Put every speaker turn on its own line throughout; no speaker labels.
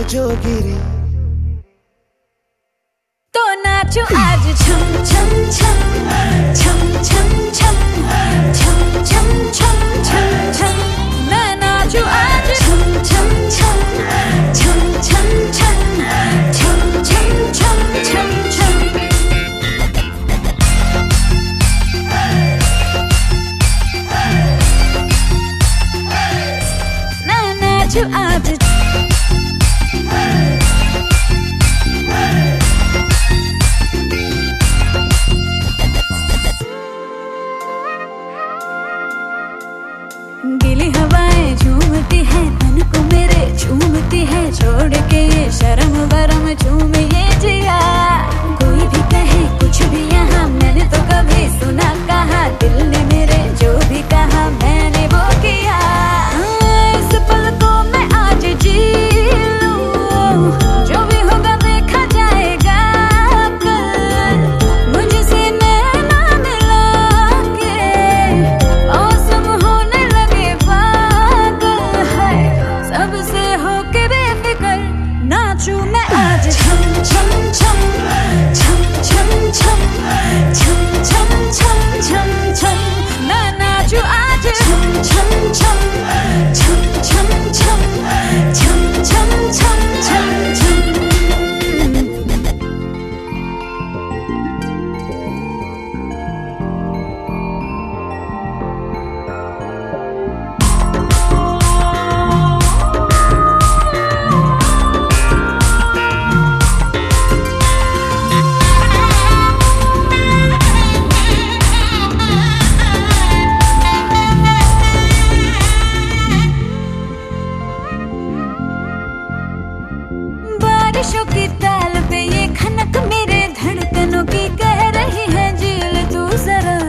जो गिरी
तो नाचो आज छम छम छम छम छम छम छम छम छम छम छम मैं नाचो आज छम छम छम छम छम छम छम छम छम छम छम मैं नाचो आज गीली हवाएं झूमती है मन को मेरे झूमती है छोड़ के ये शर्म वरम झूम ये जिया कोई भी कहे कुछ भी यहाँ मैंने तो कभी सुना कहा दिल ने मेरे जो भी कहा मैंने वो किया इस पल को मैं आज जी लूं जो भी होगा देखा जाएगा कल मुझसे नैना मिला के मौसम होने लगे पागल है सबसे होके बेफिक्र नाचूं मैं आज छम छम छम छम छम छम छम छम छम छम छम मैं नाचूं आज छम छम छम छम छम छम छम छम छम छम छम बारिशों की ताल पे ये खनक मेरे धड़कनों की कह रही है झील तू जरा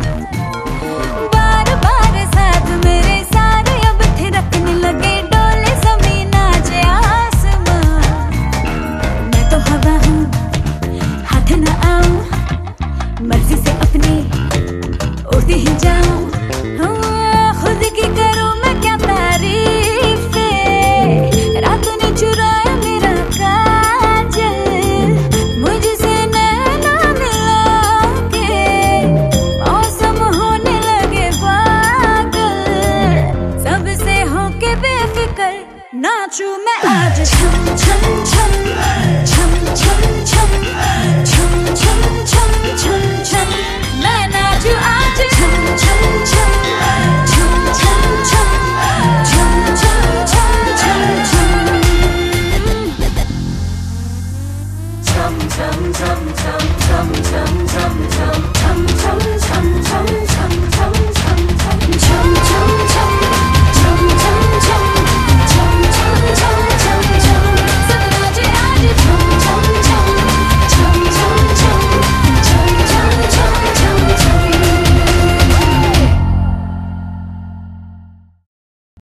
बार बार साथ मेरे सारे अब थिरकने लगे डोले जमीन नाचे आसमां मैं तो हवा हूँ हाथ न आऊं मर्जी से अपनी उड़ती ही जाऊं खुद की करूं मैं क्या तारीफ रात ने चुराया मेरा काजल मुझसे नैना मिला के मौसम होने लगे पागल सबसे होके बेफिक्र नाचूं मैं आज छम छम छम छम छम छम छम छम छम छम छम मैं नाचूं आज छम छम छम छम छम छम छम छम छम छम छम
chum chum chum chum chum chum chum chum chum chum chum chum